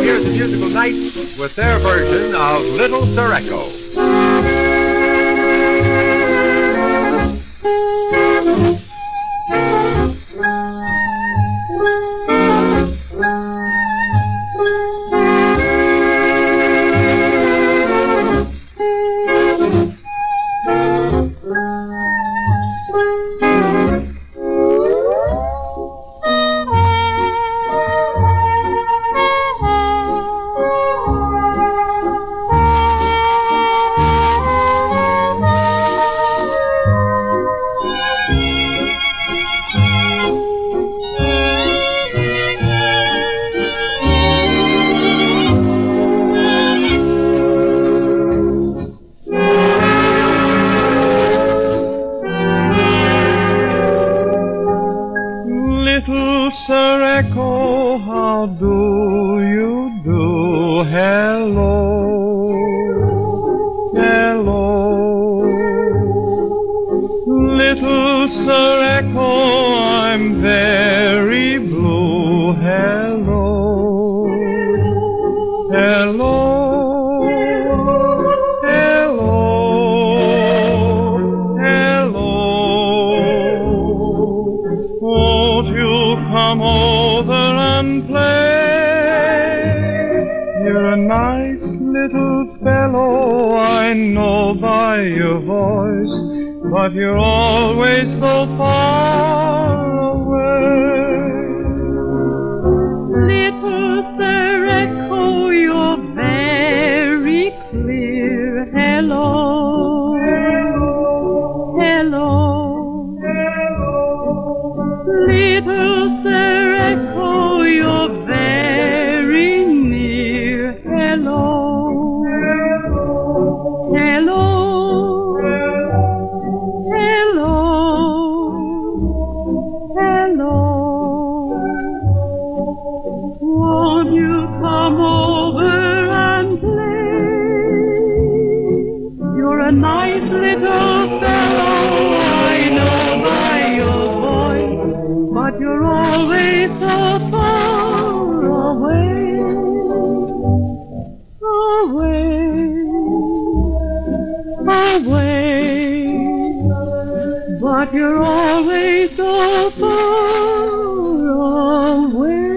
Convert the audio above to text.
hear the Musical Knights with their version of Little Sir Echo. Little Sir Echo, how do you do? Hello, hello. Little Sir Echo, I'm very blue. Hello, hello. Come over and play. You're a nice little fellow, I know by your voice, but you're always so far away. Little Sir Echo, you're very clear. Hello, hello. Little Sir Echo, you're very near. Hello, hello, hello, hello. Won't you come over and play? You're a nice little fellow, I know by your voice, but you're always so far away, away, but you're always so far away.